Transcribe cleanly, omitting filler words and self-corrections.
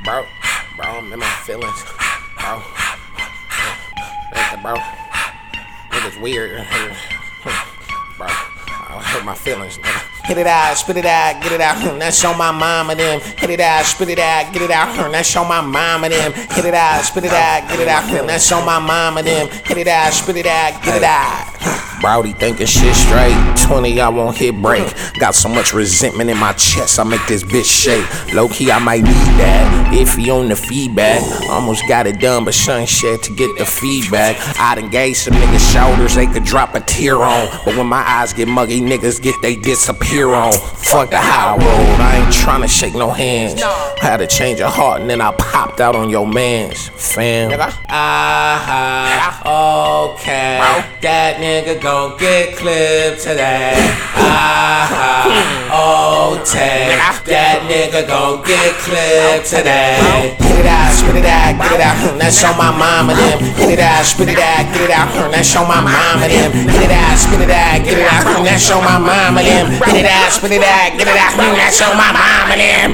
Bro, I'm in my feelings, bro. Bro, niggas weird, bro. I hurt my feelings, nigga. Hit it out, spit it out, get it out. That's on my mama them. Hit it out, spit it out, get it out. That's on my mama them. Hit it out, spit it out, get it out. That's on my mama them. Hit it out, spit it out, get it out. Brody thinking shit straight. 20, I won't hit break. Got so much resentment in my chest, I make this bitch shake. Low key, I might need that. Iffy on the feedback. Almost got it done, but son shit to get the feedback. I'd engage some niggas' shoulders, they could drop a tear on. But when my eyes get muggy, niggas get they disappear on. Fuck the high road, I ain't tryna shake no hands. Had to change a heart and then I popped out on your mans, fam. Okay, that nigga gon' get clipped today. Okay, that nigga gon' get clipped today. Hit it out, spit it out, get it out. That's on my mama them. Hit it out, spit it out, get it out. That's on my mama them. Hit it out, spit it out, get it out. That's on my mama them. Hit it out, spit it out, get it out. That's on my mama them.